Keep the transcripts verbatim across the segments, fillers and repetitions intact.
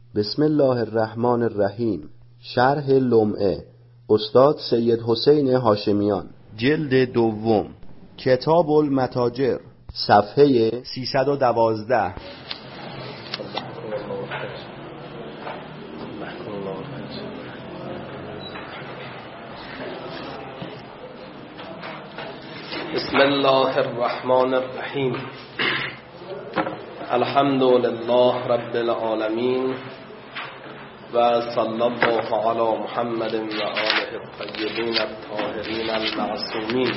بسم الله الرحمن الرحیم. شرح لمعه استاد سید حسین هاشمیان، جلد دوم، کتاب المتاجر، صفحه سیصد و دوازده. بسم الله الرحمن الرحیم. الحمد لله رب العالمین و صلی الله علی محمد و آله الطیبین الطاهرین المعصومین.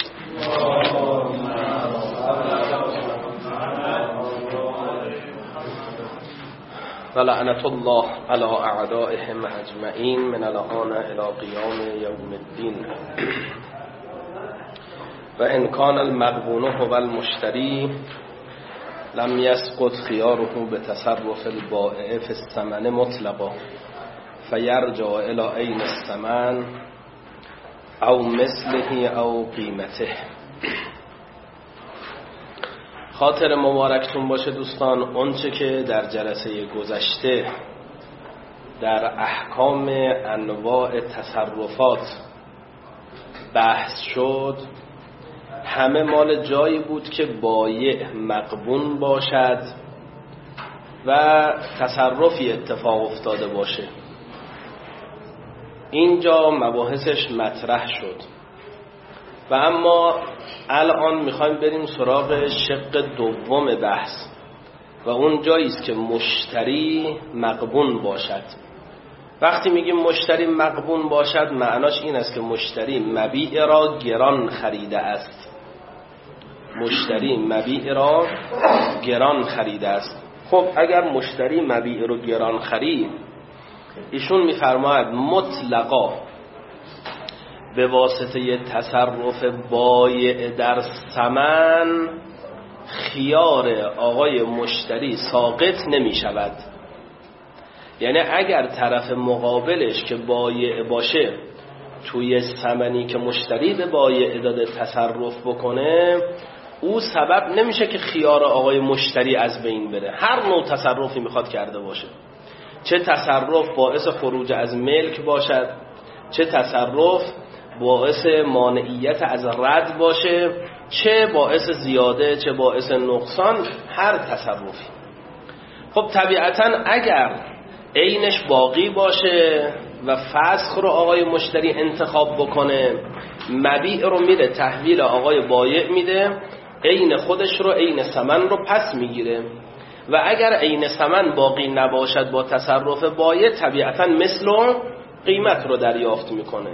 و لعنت الله علی اعدائهم اجمعین من الان الی قیام یوم الدین. و ان کان المغبون هو المشتری لم يسقط خياره بتصرف البائع في الثمن مطلقا فيرجع الى عين الثمن او مثله او قیمته. خاطر مبارکتون باشه دوستان، اونچه که در جلسه گذشته در احکام انواع تصرفات بحث شد همه مال جایی بود که بایع مغبون باشد و تصرفی اتفاق افتاده باشه. اینجا مباحثش مطرح شد و اما الان میخوایم بریم سراغ شق دوم بحث و اون جایی است که مشتری مغبون باشد. وقتی میگیم مشتری مغبون باشد معناش این است که مشتری مبیع را گران خریده است. مشتری مبیع را گران خریده است. خب اگر مشتری مبیع رو گران خرید، ایشون میفرماید مطلقا به واسطه تصرف بایع در ثمن خیار آقای مشتری ساقط نمی شود. یعنی اگر طرف مقابلش که بایع باشه توی ثمنی که مشتری به بایع داده تصرف بکنه، او سبب نمیشه که خیار آقای مشتری از بین بره. هر نوع تصرفی میخواد کرده باشه، چه تصرف باعث خروج از ملک باشد، چه تصرف باعث مانعیت از رد باشه، چه باعث زیاده چه باعث نقصان، هر تصرفی. خب طبیعتا اگر عینش باقی باشه و فسخ رو آقای مشتری انتخاب بکنه، مبیع رو میره تحویل آقای بایع میده، عین خودش رو عین ثمن رو پس میگیره و اگر عین ثمن باقی نباشد با تصرف بایع، طبیعتا مثل و قیمت رو دریافت میکنه.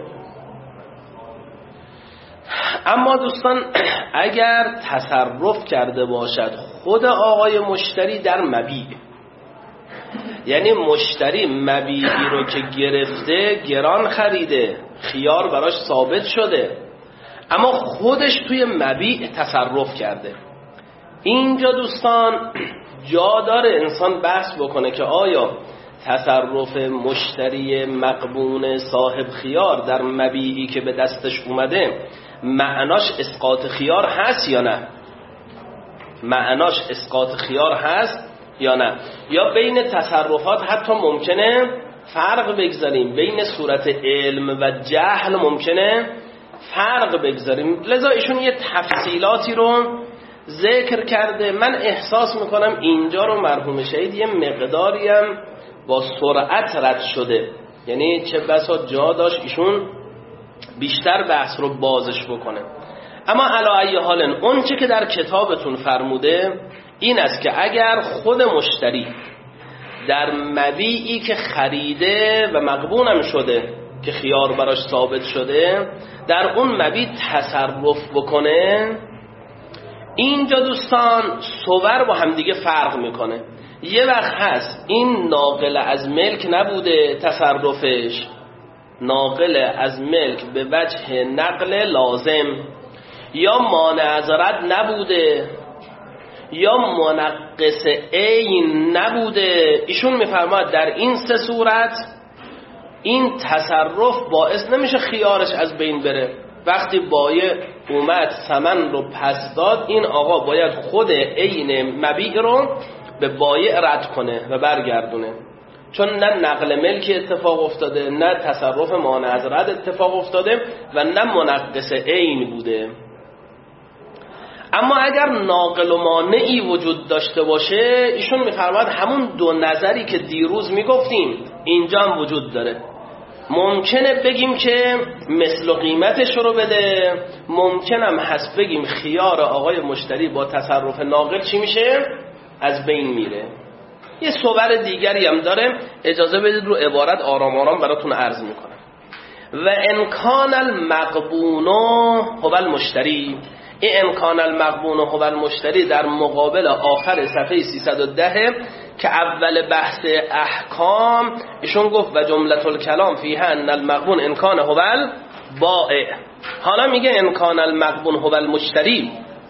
اما دوستان اگر تصرف کرده باشد خود آقای مشتری در مبیع، یعنی مشتری مبیعی رو که گرفته گران خریده، خیار براش ثابت شده، اما خودش توی مبیع تصرف کرده، اینجا دوستان جا داره انسان بحث بکنه که آیا تصرف مشتری مغبون صاحب خیار در مبیعی که به دستش اومده معناش اسقاط خیار هست یا نه؟ معناش اسقاط خیار هست یا نه؟ یا بین تصرفات حتی ممکنه فرق بگذاریم، بین صورت علم و جهل ممکنه فرق بگذاریم. لذا ایشون یه تفصیلاتی رو ذکر کرده. من احساس میکنم اینجا رو مرحوم شهید یه مقداری هم با سرعت رد شده، یعنی چه بسا جا داشت ایشون بیشتر بحث رو بازش بکنه. اما علی ای حال اون چه که در کتابتون فرموده این است که اگر خود مشتری در مبیعی که خریده و مغبونم شده که خیار براش ثابت شده در اون مبیع تصرف بکنه، اینجا دوستان صور با همدیگه فرق میکنه. یه وقت هست این ناقل از ملک نبوده تصرفش، ناقل از ملک به وجه نقل لازم، یا مانع از رد نبوده، یا منقص عین نبوده. ایشون میفرماید در این سه صورت این تصرف باعث نمیشه خیارش از بین بره. وقتی بایع اومد ثمن رو پس داد، این آقا باید خود عین مبیع رو به بایع رد کنه و برگردونه، چون نه نقل ملکی اتفاق افتاده، نه تصرف مانع از رد اتفاق افتاده و نه منقص عین بوده. اما اگر ناقل و مانعی وجود داشته باشه، ایشون میفرماید همون دو نظری که دیروز میگفتیم اینجا هم وجود داره. ممکنه بگیم که مثل و قیمتش رو بده، ممکنم هست بگیم خیار آقای مشتری با تصرف ناقل چی میشه؟ از بین میره. یه صور دیگری هم داره، اجازه بدید رو عبارت آرام آرام براتون عرض میکنم. و امکان المغبون هو المشتری، این امکان المغبون هو المشتری در مقابل آخر صفحه سیصد و ده که اول بحث احکام ایشون گفت و جملة الکلام فیها ان المغبون امکان هو البائع. حالا میگه امکان المغبون هو المشتری،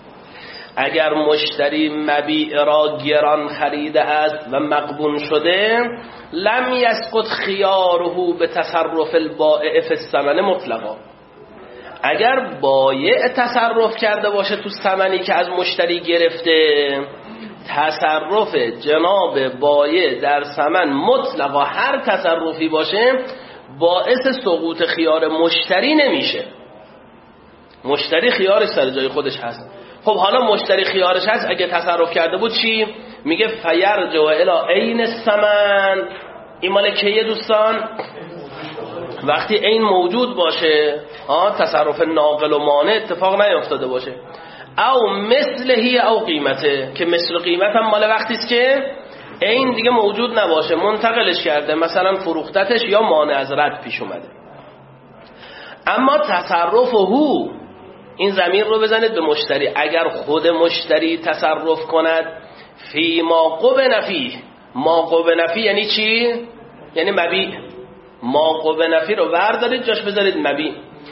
اگر مشتری مبیع را گران خریده است و مغبون شده، لم یسقط خیاره به تصرف البائع فی الثمن مطلقا. اگر بایع تصرف کرده باشه تو ثمنی که از مشتری گرفته، تصرف جناب بایع در ثمن مطلقا هر تصرفی باشه باعث سقوط خیار مشتری نمیشه. مشتری خیارش سر جای خودش هست. خب حالا مشتری خیارش هست، اگه تصرف کرده بود چی؟ میگه فیرجع الی عین الثمن. این مال کیه دوستان؟ وقتی عین موجود باشه، آه تصرف ناقل و مانع اتفاق نیفتاده باشه. او مثلهی او قیمته، که مثل قیمت هم مال وقتی است که عین دیگه موجود نباشه، منتقلش کرده، مثلا فروختتش یا مانع از رد پیش اومده. اما تصرف هو، این ضمیر رو بزنید به مشتری، اگر خود مشتری تصرف کند فی ما قب نفی. ما قب نفی یعنی چی؟ یعنی مبیع. ما قب نفی رو بردارید جاش بذارید مبیع.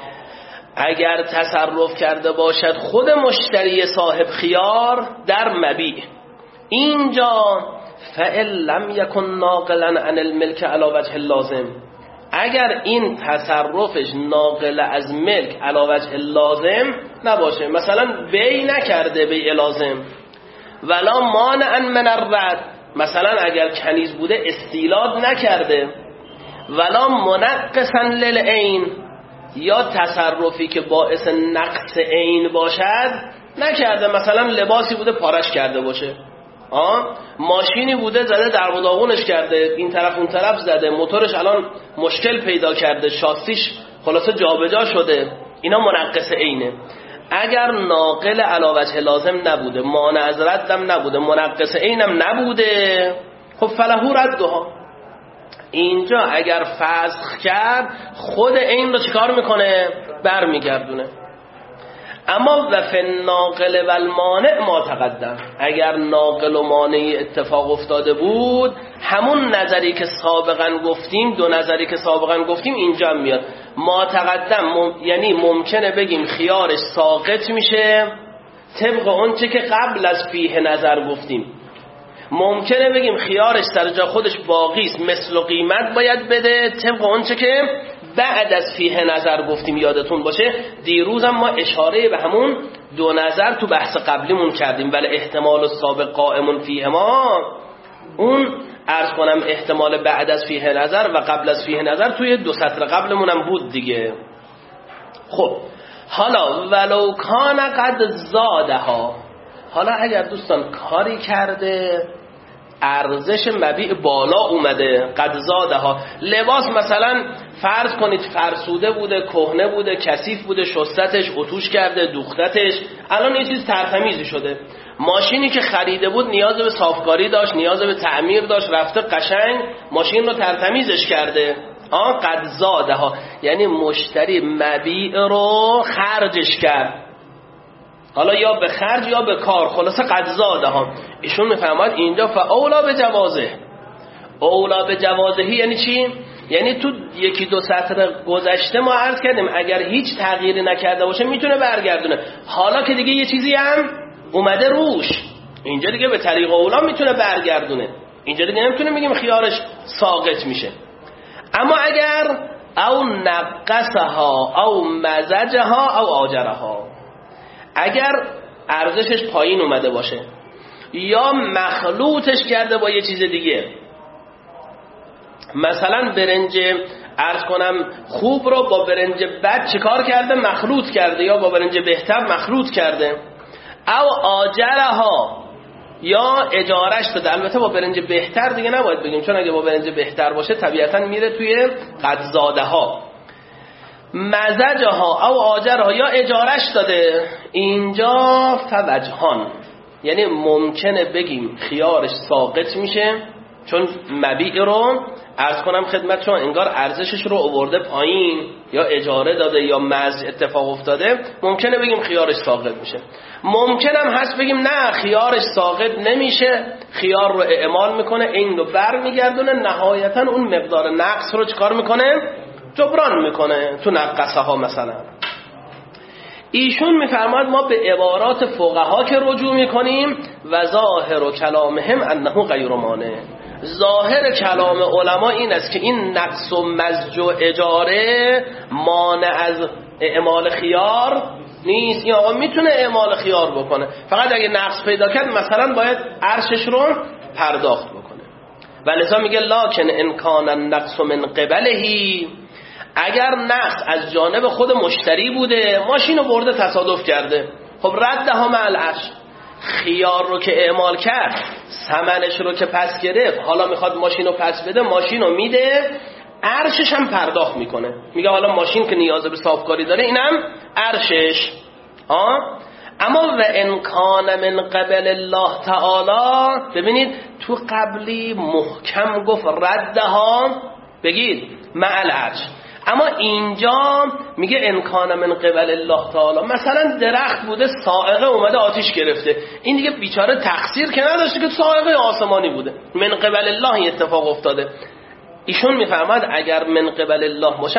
اگر تصرف کرده باشد خود مشتری صاحب خیار در مبیع، اینجا فإن لم یکن ناقلا عن الملک علی وجه اللازم، اگر این تصرفش ناقل از ملک علی وجه لازم نباشه، مثلا بیع نکرده بیع لازم، ولا مانعا من الرد، مثلا اگر کنیز بوده استیلاد نکرده، ولا منقصا للعین، یا تصرفی که باعث نقص عین باشد نکرده، مثلا لباسی بوده پارش کرده باشه، آه؟ ماشینی بوده زده در و داغونش کرده، این طرف اون طرف زده، موتورش الان مشکل پیدا کرده، شاسیش خلاصه جابجا شده، اینا منقص عینه. اگر ناقل علی وجه لازم نبوده، مانع از ردم نبوده، منقص عینم نبوده، خب فلهو ردها. اینجا اگر فسخ کرد خود عین رو چیکار میکنه؟ برمیگردونه. اما و فی الناقل و المانع ما تقدم، اگر ناقل و مانع اتفاق افتاده بود، همون نظری که سابقا گفتیم، دو نظری که سابقا گفتیم اینجا هم میاد. ما تقدم مم... یعنی ممکنه بگیم خیارش ساقط میشه طبق اون چه که قبل از فیه نظر گفتیم، ممکنه بگیم خیارش سر جا خودش باقی است، مثل و قیمت باید بده طبق اون چه که بعد از فیه نظر گفتیم. یادتون باشه دیروز هم ما اشاره به همون دو نظر تو بحث قبلیمون کردیم، ولی احتمال سابق قائمون فیه ما، اون عرض کنم احتمال بعد از فیه نظر و قبل از فیه نظر توی دو سطر قبلمون هم بود دیگه. خب حالا ولو کان قد زادها، حالا اگر دوستان کاری کرده ارزش مبیع بالا اومده، قد زادها، لباس مثلا فرض کنید فرسوده بوده، کهنه بوده، کثیف بوده، شستتش، اتوش کرده، دوختتش، الان یه چیز ترتمیزی شده. ماشینی که خریده بود نیاز به صافکاری داشت، نیاز به تعمیر داشت، رفته قشنگ ماشین رو ترتمیزش کرده. آن قد زادها یعنی مشتری مبیع رو خرجش کرد، حالا یا به خرج یا به کار، خلاصه قد زادها. ایشون میفهمد اینجا فاولا به جوازه. اولا به جوازهی یعنی چی؟ یعنی تو یکی دو سطر گذشته ما عرض کردیم اگر هیچ تغییری نکرده باشه میتونه برگردونه، حالا که دیگه یه چیزی هم اومده روش، اینجا دیگه به طریق اولا میتونه برگردونه، اینجا دیگه نمیتونه بگیم خیارش ساقط میشه. اما اگر او نقصها او مزجها او آجرها، اگر ارزشش پایین اومده باشه یا مخلوطش کرده با یه چیز دیگه، مثلا برنج عرض کنم خوب رو با برنج بد چیکار کرده؟ مخلوط کرده، یا با برنج بهتر مخلوط کرده. او آجرها، یا اجارش داده. البته با برنج بهتر دیگه نباید بگیم، چون اگه با برنج بهتر باشه طبیعتا میره توی قدزاده ها. مزجها او آجرها، یا اجارش داده. اینجا فوجهان، یعنی ممکنه بگیم خیارش ساقط میشه، چون مبیع رو عرض کنم خدمت شما انگار ارزشش رو آورده پایین، یا اجاره داده یا مزج اتفاق افتاده، ممکنه بگیم خیارش ساقط میشه. ممکنم هست بگیم نه خیارش ساقط نمیشه، خیار رو اعمال میکنه، این رو بر میگردونه، نهایتا اون مقدار نقص رو چکار میکنه؟ جبران میکنه تو نقصه ها. مثلا ایشون میفرماید ما به عبارات فقها که رجوع میکنیم و ظاهر و کلامهم انه غیر مانع. ظاهر کلام علما این است که این نقص و مزج و اجاره مانع از اعمال خیار نیست. این آقا میتونه اعمال خیار بکنه، فقط اگه نقص پیدا کرد مثلا باید عرشش رو پرداخت بکنه. و لذا میگه لکن ان کان النقص من قبلهی، اگر نقص از جانب خود مشتری بوده، ماشین رو برده تصادف کرده، خب ردها مع العرش، خیار رو که اعمال کرد، ثمنش رو که پس گرفت، حالا میخواد ماشین رو پس بده، ماشین رو میده، عرشش هم پرداخت میکنه. میگه حالا ماشین که نیاز به صافکاری داره، اینم عرشش. آه؟ اما و انکان من قبل الله تعالی، ببینید تو قبلی محکم گفت ردها بگید مع العرش، اما اینجا میگه انکان من قبل الله تعالی. مثلا درخت بوده، صاعقه اومده آتیش گرفته، این دیگه بیچاره تقصیر که نداشته که صاعقه آسمانی بوده، من قبل الله اتفاق افتاده. ایشون میفرماد اگر من قبل الله باشه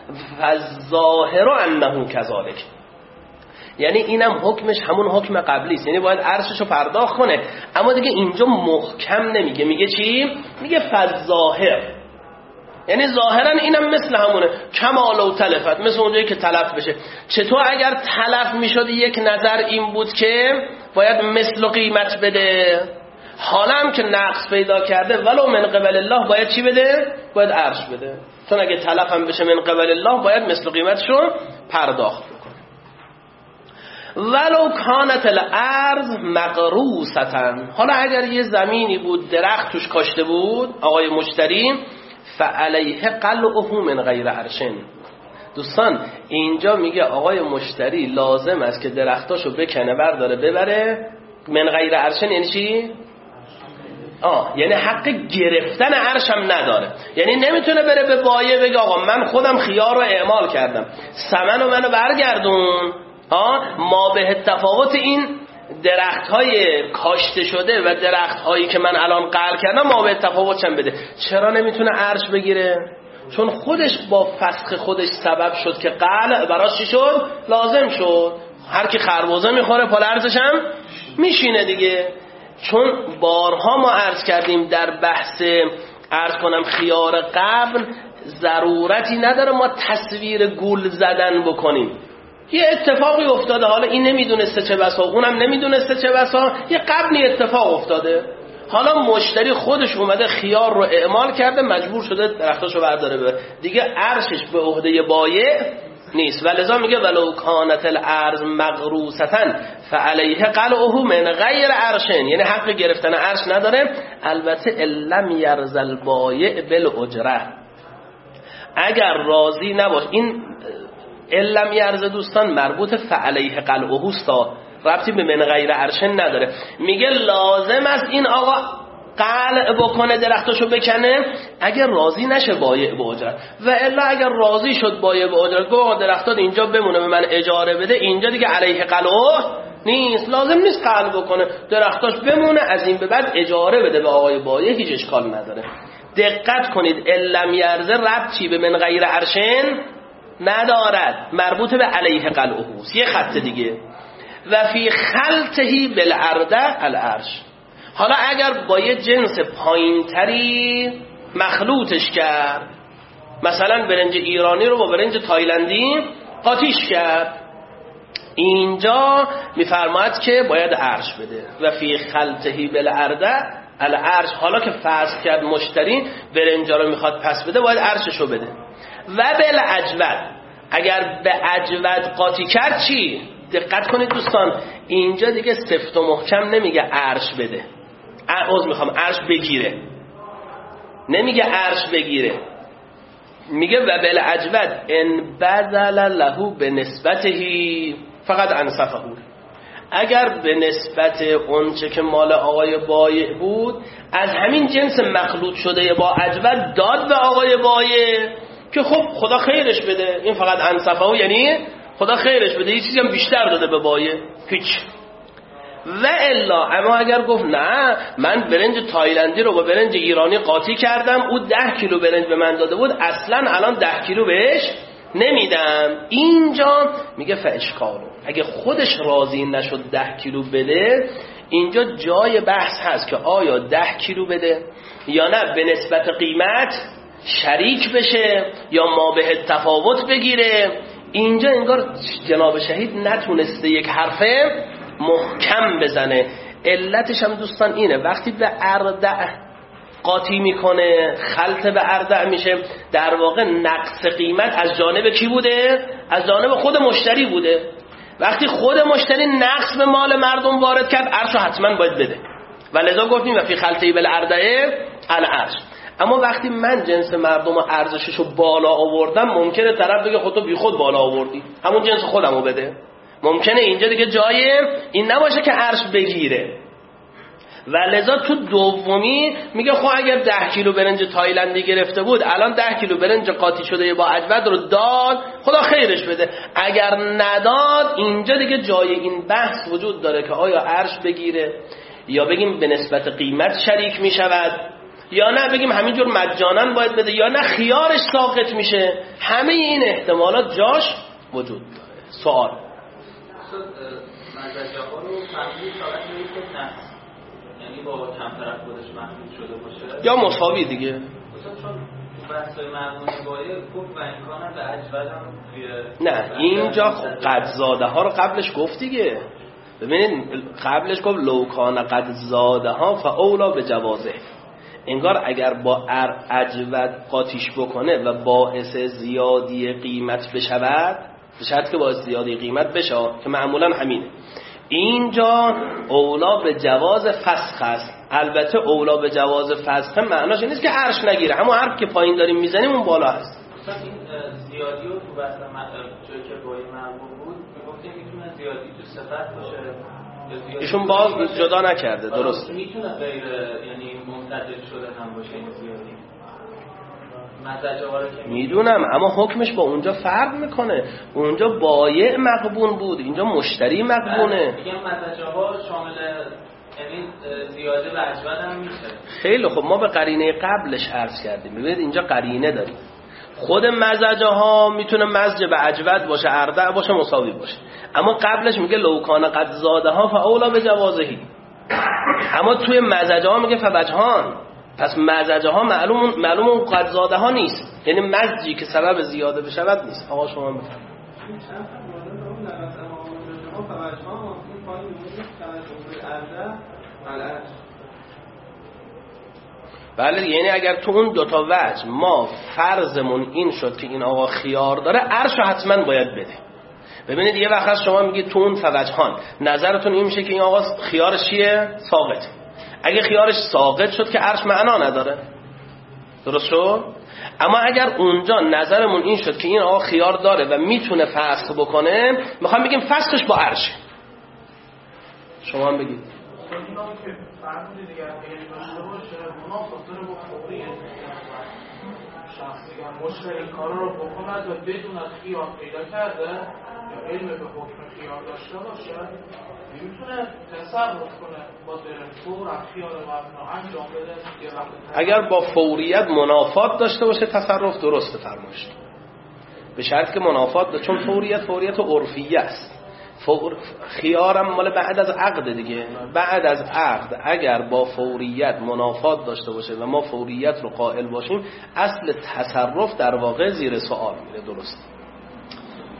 فالظاهر انه کذالک، یعنی اینم حکمش همون حکم قبلی است، یعنی باید عرششو پرداخت کنه. اما دیگه اینجا محکم نمیگه، میگه چی؟ میگه فالظاهر، یعنی ظاهرا اینم مثل همونه، کما لو تلفت، مثل اونجایی که تلف بشه. چطور اگر تلف میشد یک نظر این بود که باید مثل و قیمت بده، حالا هم که نقص پیدا کرده ولو من قبل الله باید چی بده؟ باید عرش بده، چون اگه تلف هم بشه من قبل الله باید مثل و قیمتشو پرداخت بکنه. ولو کانت الارض مغروسة، حالا اگر یه زمینی بود درخت توش کاشته بود آقای مشتری، فعلیه قلعه من غیر عرشن. دوستان اینجا میگه آقای مشتری لازم است که درختاشو بکنه برداره ببره، من غیر عرشن یعنی چی؟ آه یعنی حق گرفتن عرش هم نداره، یعنی نمیتونه بره به بایه بگه آقا من خودم خیار رو اعمال کردم، ثمنو منو برگردون. آه ما به تفاوت این درخت های کاشته شده و درخت هایی که من الان قلع کردم ما به تفاوت چند بده. چرا نمیتونه عرش بگیره؟ چون خودش با فسخ خودش سبب شد که قلع براش چی شد؟ لازم شد. هر کی خربوزه میخوره پال ارزش هم میشینه دیگه. چون بارها ما عرض کردیم در بحث عرض کنم خیار قبل ضرورتی نداره ما تصویر گول زدن بکنیم. یه اتفاقی افتاده، حالا این نمیدونسته چه بسا اونم نمیدونسته چه بسا، یه قبلی اتفاق افتاده، حالا مشتری خودش اومده خیار رو اعمال کرده، مجبور شده درختاشو برداره بره دیگه، عرشش به عهده بایع نیست. ولذا میگه ولو کانت الارض مغروسة فعلیه قلعه من غیر عرشن، یعنی حق گرفتن عرش نداره. البته لم یرض البایع بالاجره، اگر راضی نباش. این لم یرض دوستان مربوط فعلیه قلعه است، ربطی به من غیر عرشن نداره. میگه لازم است این آقا قلع بکنه درختاشو بکنه اگر راضی نشه بایع به اجرت، و الا اگر راضی شد بایع به اجرت گفت آقا درختات اینجا بمونه به من اجاره بده، اینجا دیگه علیه قلعه نیست، لازم نیست قلع بکنه، درختاش بمونه، از این به بعد اجاره بده به آقای بایع، هیچ اشکال نداره. دقت کنید لم یرض ربطی به من غیر عرشن ندارد، مربوط به علیه قلعه است. یه خط دیگه و فی خلطهی بالعرض العرش. حالا اگر با یه جنس پایینتری مخلوطش کرد، مثلا برنج ایرانی رو با برنج تایلندی قاطیش کرد، اینجا میفرماید که باید عرش بده. و فی خلطهی بالعرض العرش، حالا که فرض کرد مشتری برنجا رو میخواد پس بده باید عرششو بده. و بالعجود، اگر به عجود قاطی کرد چی؟ دقت کنید دوستان، اینجا دیگه سفت و محکم نمیگه عرش بده، عوض میخوام عرش بگیره، نمیگه عرش بگیره، میگه و بالعجود ان بذل له به نسبتهی فقط انصفه، اگر به نسبت اونچه که مال آقای بایع بود از همین جنس مخلوط شده با عجود داد به آقای بایع که خب خدا خیرش بده، این فقط انصفه، یعنی خدا خیرش بده، یه چیزی هم بیشتر داده به بایع، هیچ. و الا اما اگر گفت نه من برنج تایلندی رو با برنج ایرانی قاطی کردم، او ده کیلو برنج به من داده بود، اصلا الان ده کیلو بهش نمیدم، اینجا میگه فاشکالو، اگه خودش راضی نشد ده کیلو بده، اینجا جای بحث هست که آیا ده کیلو بده یا نه به نسبت قیمت شریک بشه یا ما به تفاوت بگیره. اینجا انگار جناب شهید نتونسته یک حرفه محکم بزنه. علتش هم دوستان اینه، وقتی به اردع قاطی میکنه خلط به اردع میشه، در واقع نقص قیمت از جانب کی بوده؟ از جانب خود مشتری بوده. وقتی خود مشتری نقص به مال مردم وارد کرد، عرشو حتما باید بده و لذا گفتیم و فی خلطی بالاردع العرش. اما وقتی من جنس مردم و ارزششو بالا آوردم، ممکنه طرف بگه خود تو بی خود بالا آوردی، همون جنس خودمو بده. ممکنه اینجا دیگه جای این نباشه که عرش بگیره و لذا تو دومی میگه خب اگر ده کیلو برنج تایلندی گرفته بود، الان ده کیلو برنج قاطی شده با عجود رو داد، خدا خیرش بده. اگر نداد، اینجا دیگه جای این بحث وجود داره که آیا عرش بگیره یا بگیم به نسبت قیمت شریک میشود، یا نه بگیم همینجور مجانا باید بده، یا نه خیارش ساقط میشه. همه این احتمالات جاش وجود داره. سوال مزج‌ها رو فهمید فقط میگه که نه، یعنی با کم طرف خودش محدود شده باشه یا مساوی دیگه. مثلا چون بحث‌های مرمونی بایه گفت و امکانم به عجود هم توی نه اینجا قدزاده ها رو قبلش گفت دیگه. ببینید قبلش گفت لوکان قدزاده ها فاولا به جوازه، انگار اگر با عجود قاطیش بکنه و باعث زیادی قیمت بشود، بشد که باعث زیادی قیمت بشه که معمولا همینه، اینجا اولا به جواز فسخ است. البته اولا به جواز فسخ معناش این نیست که عرش نگیره، همون حرف که پایین داریم میزنیم اون بالا هست. مثلا این زیادی رو تو بحث جایی که بایی مرمون بود میگفتیم میتونه زیادی تو صفت باشه، ایشون باز جدا نکرده. درست میتونه غیر یعنی منتجل شده هم باشه این زیادی. میدونم اما حکمش با اونجا فرق میکنه، اونجا بایع مغبون بود، اینجا مشتری مغبونه. میگم مزجه ها شامل یعنی زیاده و عجود هم میشه. خیلی خب ما به قرینه قبلش عرض کردیم. ببینید اینجا قرینه داریم، خود مزجه ها میتونه مزج به عجود باشه، اردع باشه، مساوی باشه، اما قبلش میگه لوکان قد زاده ها فاولا به جوازهی. اما توی مزجه ها میگه فوجهان، پس مزجه ها معلوم معلوم اون قد زاده ها نیست، یعنی مزجی که سبب زیاده بشود نیست. آقا شما بفرمایید. بله یعنی اگر تو اون دوتا وجه ما فرضمون این شد که این آقا خیار داره، عرش رو حتما باید بده. ببینید یه وقت شما میگید تو اون فوجهان نظرتون این میشه که این آقا خیارش چیه؟ ساقط. اگه خیارش ساقط شد که عرش معنا نداره، درست شد؟ اما اگر اونجا نظرمون این شد که این آقا خیار داره و میتونه فسخ بکنه، میخوام بگیم فسخش با عرشه. شما هم بگید. فرمودی دیگر اگه داشته باشه منافقه رو بخوری شخصی هم مشتری کار رو بکند و بدون از خیار پیدا کرده یا علم به حکم خیار داشته باشه، نمیتونه تصرف کنه با درفور خیار مبنا انجام بده. اگر با فوریت منافات داشته باشه تصرف درسته فرمایش، به شرط که منافات داشته، چون فوریت فوریت عرفیه است. فور... خیارم مال بعد از عقد دیگه، بعد از عقد اگر با فوریت منافات داشته باشه و ما فوریت رو قائل باشیم، اصل تصرف در واقع زیر سوال میره. درست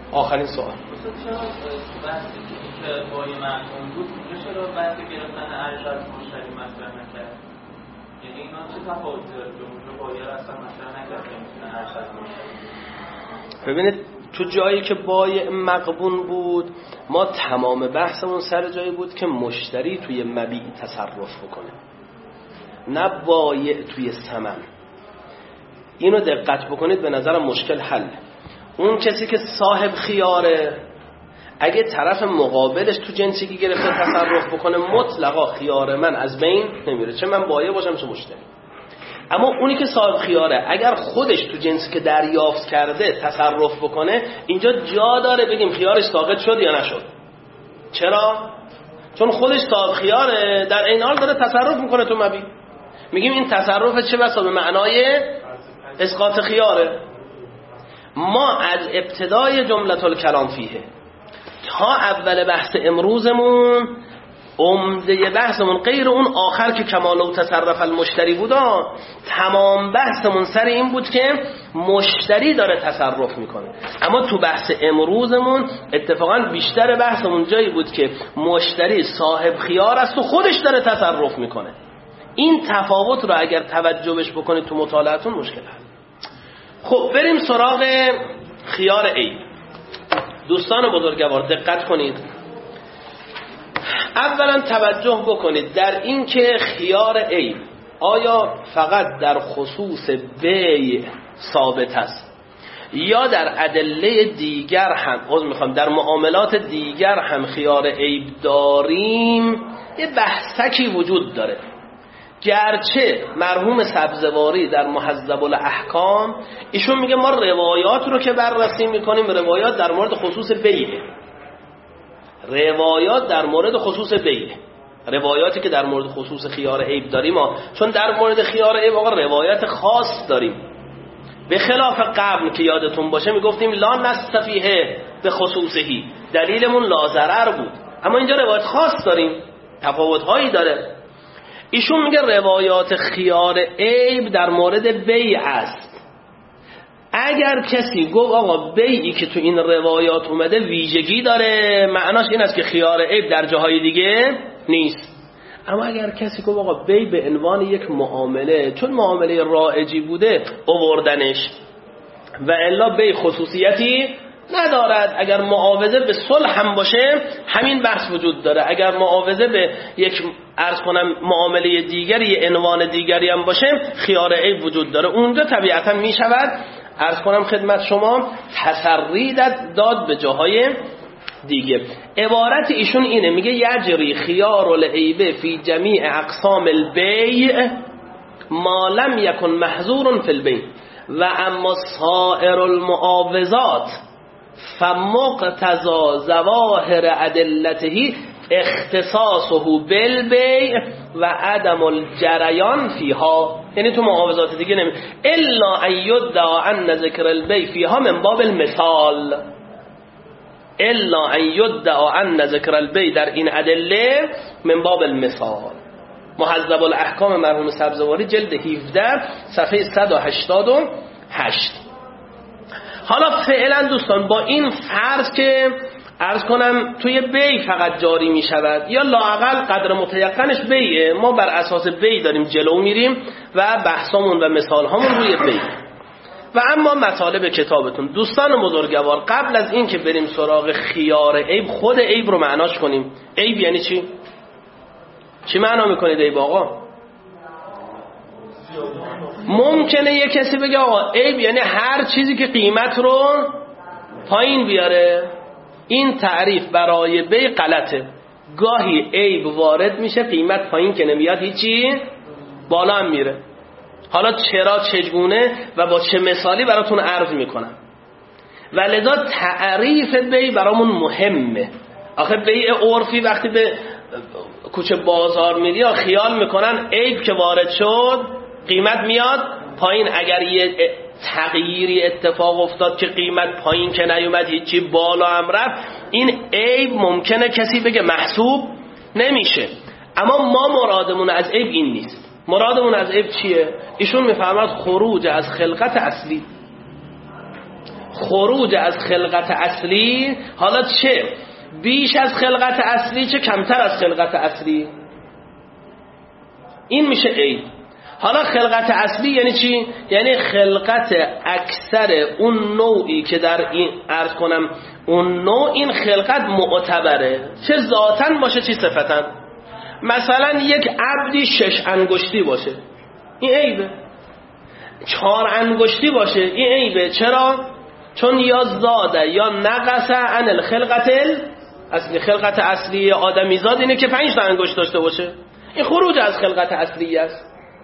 آخرین سوال. چرا بحثی که بای معقوم بود چرا بحث گرفتن ارج از مشتری مطرح نکرد؟ یعنی اینا چه تفاوتی داره که اونجا بایر اصلا مطرح نکرد که میتونه ارج از مشتری؟ ببینید تو جایی که بای مقبون بود ما تمام بحثمون سر جایی بود که مشتری توی مبیع تصرف بکنه، نه بایع توی ثمن. اینو دقت بکنید، به نظرم مشکل حل. اون کسی که صاحب خیاره اگه طرف مقابلش تو جنسی که گرفته تصرف بکنه مطلقا خیار من از بین نمیره، چه من بایع باشم چه مشتری. اما اونی که صاحب خیاره اگر خودش تو جنسی که دریافت کرده تصرف بکنه، اینجا جا داره بگیم خیارش ساقط شد یا نشد. چرا؟ چون خودش صاحب خیاره، در این حال داره تصرف میکنه تو مبیع. میگیم این تصرف چه بسا به معنای اسقاط خیاره. ما از ابتدای جملة الکلام فیه تا اول بحث امروزمون، عمده بحثمون غیر اون آخر که کمالو تصرف المشتری بودا، تمام بحثمون سر این بود که مشتری داره تصرف میکنه. اما تو بحث امروزمون اتفاقا بیشتر بحثمون جایی بود که مشتری صاحب خیار است و خودش داره تصرف میکنه. این تفاوت رو اگر توجه بش بکنید تو مطالعاتون مشکل هست. خب بریم سراغ خیار عیب. دوستان بزرگوار دقت کنید، اولا توجه بکنید در این که خیار عیب آیا فقط در خصوص بیع ثابت است یا در ادله دیگر هم، عذر میخوام، در معاملات دیگر هم خیار عیب داریم. یه بحثکی وجود داره. گرچه مرحوم سبزواری در مهذب الاحکام ایشون میگه ما روایات رو که بررسی میکنیم روایات در مورد خصوص بیعه، روایات در مورد خصوص بیعه، روایاتی که در مورد خصوص خیار عیب داریم ما، چون در مورد خیار عیب آقا روایات خاص داریم. به خلاف قبل که یادتون باشه میگفتیم لا نستفیه به خصوصهی، دلیلمون لا ضرر بود، اما اینجا روایت خاص داریم، تفاوت‌هایی داره. ایشون میگه روایات خیار عیب در مورد بیع است. اگر کسی گفت آقا بیعی که تو این روایات اومده ویژگی داره، معناش این است که خیار عیب در جاهای دیگه نیست. اما اگر کسی گفت آقا بیع به عنوان یک معامله، چون معامله رایجی بوده آوردنش و الا بیع خصوصیتی ندارد، اگر معاوضه به صلح هم باشه همین بحث وجود داره، اگر معاوضه به یک عرض کنم معامله دیگری یه عنوان دیگری هم باشه خیار عیب وجود داره. اونجا طبیعتا می شود عرض کنم خدمت شما تسری داد به جاهای دیگه. عبارت ایشون اینه، میگه یجری خیار العیب فی جمیع اقسام البیع ما لم یکن محظور فی البیع و اما سائر المعاوضات فمقتضا ظواهر ادلته اختصاصه بالبیع و عدم الجریان فیها. یعنی تو معاوضات دیگه نمی الا ان یدعا ان ذکر البیع فیها من باب المثال، الا ان یدعا ان ذکر البیع در این ادله من باب المثال. مهذب الاحکام مرحوم سبزواری جلد هفده صفحه صد و هشتاد و هشت. حالا فعلا دوستان با این فرض که عرض کنم توی بیع فقط جاری می شود یا لااقل قدر متیقنش بیعه، ما بر اساس بیع داریم جلو میریم و بحثامون و مثال هامون روی بیع. و اما مطالب کتابتون دوستان بزرگوار، قبل از این که بریم سراغ خیار عیب، خود عیب رو معناش کنیم. عیب یعنی چی؟ چی معنا میکنید عیب آقا؟ ممکنه یه کسی بگه آقا عیب یعنی هر چیزی که قیمت رو پایین بیاره. این تعریف برای بیع غلطه. گاهی عیب وارد میشه قیمت پایین که نمیاد هیچی بالا هم میره. حالا چرا، چگونه و با چه مثالی براتون عرض میکنم. و لذا تعریف بیع برامون مهمه. آخه بیع عرفی وقتی به کوچه بازار میری خیال میکنن عیب که وارد شد قیمت میاد پایین. اگر یه تغییری اتفاق افتاد که قیمت پایین که نیومد هیچی بالا هم رفت، این عیب ممکنه کسی بگه محسوب نمیشه. اما ما مرادمون از عیب این نیست. مرادمون از عیب چیه؟ ایشون میفهمد خروج از خلقت اصلی. خروج از خلقت اصلی، حالا چه بیش از خلقت اصلی چه کمتر از خلقت اصلی، این میشه عیب. حالا خلقت اصلی یعنی چی؟ یعنی خلقت اکثر اون نوعی که در این عرض کنم اون نوع این خلقت معتبره، چه ذاتاً باشه چه صفتاً. مثلا یک عبدی شش انگشتی باشه، این عیبه. چهار انگشتی باشه، این عیبه. چرا؟ چون یا زاده یا نقصه عن الخلقت اصلی. خلقت اصلی آدمی زاد اینه که پنج تا انگشت داشته باشه، این خروج از خلقت اصلی است.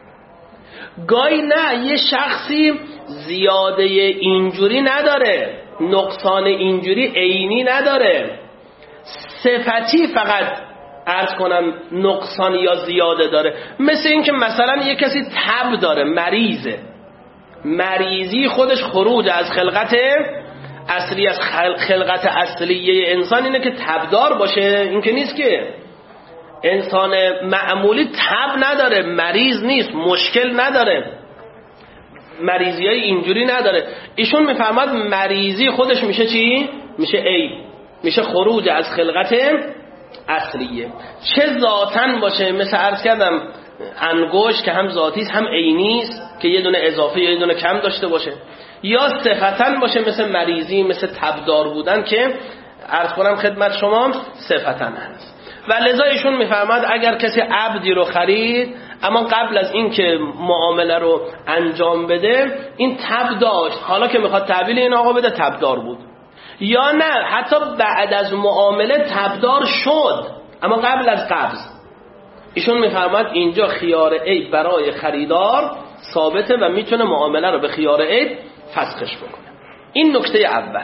گاهی نه، یه شخصی زیاده اینجوری نداره، نقصان اینجوری عینی نداره، صفتی فقط عرض کنم نقصان یا زیاده داره. مثل این که مثلا یه کسی تب داره، مریضه، مریضی خودش خروج از خلقت اصلی. از خلقت اصلیه انسان اینه که تبدار باشه، این که نیست که انسان معمولی تب نداره، مریض نیست، مشکل نداره، مریضی های اینجوری نداره. ایشون میفرماد مریضی خودش میشه چی؟ میشه عیب، میشه خروج از خلقت اصلیه. چه ذاتن باشه، مثل عرض کردم انگشت که هم ذاتیست هم عینیست که یه دونه اضافه یا یه دونه کم داشته باشه، یا صفتن باشه مثل مریضی، مثل تبدار بودن که عرض کنم خدمت شما صفتن هست. و لذا ایشون میفرماد اگر کسی عبدی رو خرید اما قبل از این که معامله رو انجام بده این تب داشت، حالا که میخواد تحویل این آقا بده تبدار بود، یا نه حتی بعد از معامله تبدار شد اما قبل از قبض، ایشون میفرماد اینجا خیار عیب برای خریدار ثابته و میتونه معامله رو به خیار عیب فسخش بکنه. این نکته اول.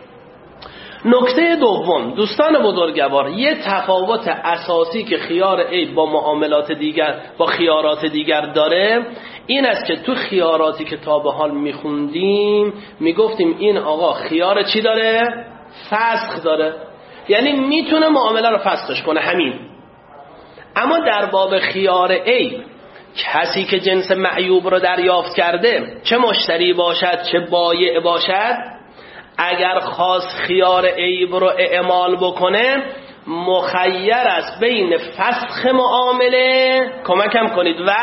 نکته دوم دوستان بزرگوار، یه تفاوت اساسی که خیار عیب با معاملات دیگر با خیارات دیگر داره این است که تو خیاراتی که تا به حال میخوندیم میگفتیم این آقا خیار چی داره؟ فسخ داره، یعنی میتونه معامله رو فسخش کنه همین. اما در باب خیار عیب کسی که جنس معیوب رو دریافت کرده، چه مشتری باشد چه بایع باشد، اگر خواست خیار عیب رو اعمال بکنه مخیر است بین فسخ معامله، کمکم کنید، و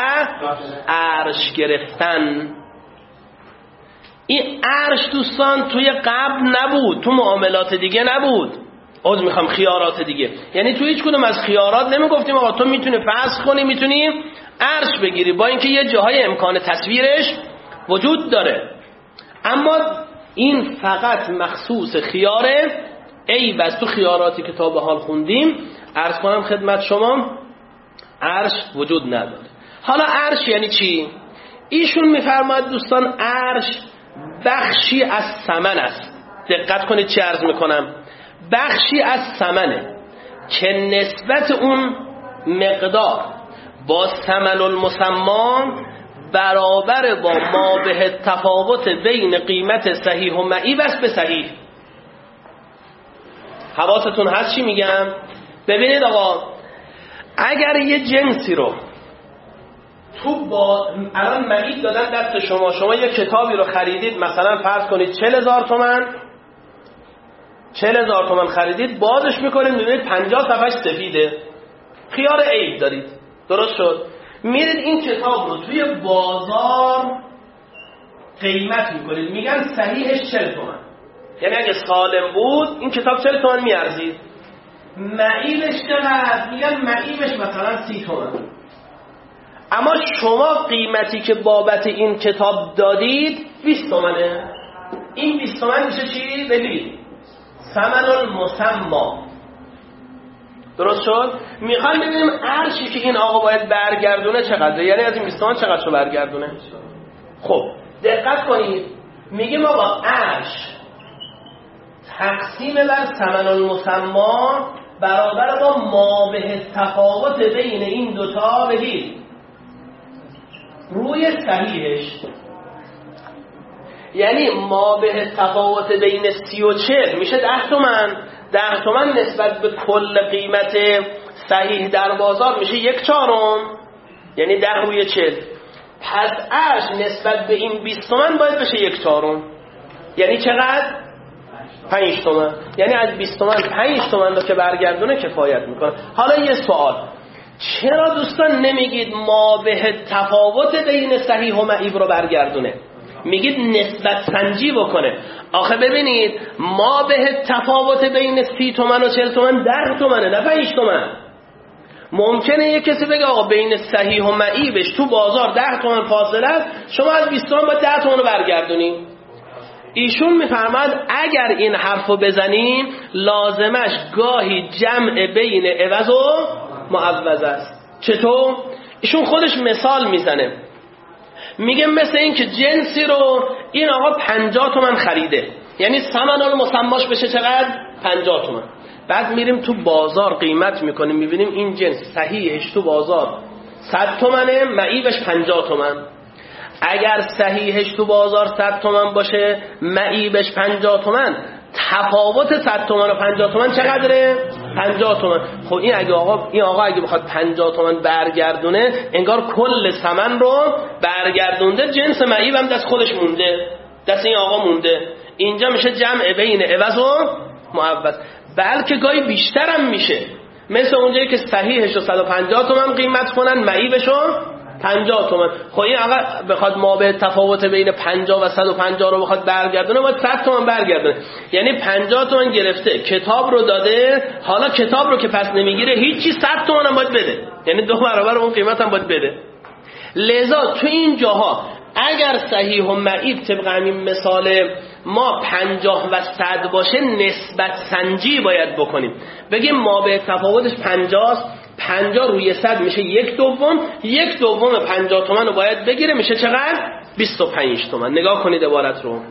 عرش گرفتن. این عرش دوستان توی قبل نبود، تو معاملات دیگه نبود، عوض میخوام خیارات دیگه، یعنی تو هیچ کدوم از خیارات نمیگفتیم آقا تو میتونی فسخ کنی میتونی عرش بگیری، با اینکه یه جاهای امکان تصویرش وجود داره، اما این فقط مخصوص خیار عیب است. تو خیاراتی که تا به حال خوندیم عرض کنم خدمت شما عرش وجود نداره. حالا عرش یعنی چی؟ ایشون میفرماد دوستان عرش بخشی از ثمن است. دقت کنید چی عرض میکنم، بخشی از ثمنه که نسبت اون مقدار با ثمن المسمى برابر با ما به تفاوت بین قیمت صحیح و معیب است به صحیح. حواستون هست چی میگم؟ ببینید آقا اگر یه جنسی رو تو با الان معیب دادن دست شما، شما یه کتابی رو خریدید مثلا فرض کنید چهل هزار تومان، چهل هزار تومان خریدید، بازش میکنید میبینید پنجاه صفحش سفیده، خیار عیب دارید، درست شد؟ میرید این کتاب رو توی بازار قیمت میکنید، میگن صحیحش چهل تومان، یعنی اگه سالم بود این کتاب چهل تومان میارزید. معیبش چقدر؟ میگن معیبش مثلا سی تومان. اما شما قیمتی که بابت این کتاب دادید بیست تومانه. این بیست تومان میشه چی؟ ببینید ثمن المسمى. درست شد؟ میخوایم ببینیم عرشی که این آقا باید برگردونه چقدره، یعنی از این بیست تومان چقدر رو برگردونه. خب دقت کنید، میگیم آقا عرش تقسیم بر ثمن المسمى برابر با ما به تفاوت بین این دوتا بگید روی صحیحش، یعنی ما به تفاوت بین سی و چهل میشه ده تومن، ده تومن نسبت به کل قیمت صحیح در بازار میشه یک چهارم، یعنی ده روی چهل. پس عرش نسبت به این بیست تومن باید بشه یک چهارم، یعنی چقدر؟ پنج تومن. یعنی از بیست تومن پنج تومن رو که برگردونه کفایت میکنه. حالا یه سوال، چرا دوستان نمیگید ما به تفاوت بین صحیح و معیب رو برگردونه؟ میگید نسبت سنجی بکنه. آخه ببینید ما به تفاوت بین سی تومن و چهل تومن ده تومنه، نه پنج تومن. ممکنه یک کسی بگه آقا بین صحیح و معیبش تو بازار ده تومن فاصله است، شما از بیست تومن با ده تومن رو برگردونید. ایشون میفرماد اگر این حرفو بزنیم لازمش گاهی جمع بین عوض و معوض است. چطور؟ ایشون خودش مثال میزنه، میگه مثل این که جنسی رو این آقا پنجاه تومن خریده، یعنی ثمن المسماش بشه چقدر؟ پنجاه تومن. بعد میریم تو بازار قیمت میکنیم، میبینیم این جنس صحیحش تو بازار صد تومنه، معیبش پنجاه تومن. اگر صحیحش تو بازار صد تومن باشه، معیبش پنجاه تومن، تفاوت صد تومن و پنجاه تومن چقدره؟ پنجاه تومن. خب این اگه آقا این آقا اگه بخواد پنجاه تومن برگردونه، انگار کل ثمن رو برگردونده، جنس معیب هم دست خودش مونده، دست این آقا مونده. اینجا میشه جمع بین عوض و معوض. بلکه گاهی بیشتر هم میشه، مثل اونجایی که صحیحش رو صد و پنجاه تومن قیمت کنن، معیبش رو پنجاه تومن. خب این آقا بخواد ما به تفاوت بین پنجاه و صد و پنجاه رو بخواد برگردونه، باید صد تومن برگردونه. یعنی پنجاه تومن گرفته، کتاب رو داده، حالا کتاب رو که پس نمیگیره هیچی، صد تومن هم باید بده، یعنی دو برابر اون قیمت هم باید بده. لذا تو این جاها اگر صحیح و معیب طبق همین مثال ما پنجاه و صد باشه، نسبت سنجی باید بکنیم، بگیم ما به تفاوتش پنجاه، پنجاه روی صد میشه یک دوم، یک دوم پنجاه تومن رو باید بگیره، میشه چقدر؟ بیست و پنج تومن. نگاه کنید عبارت رو.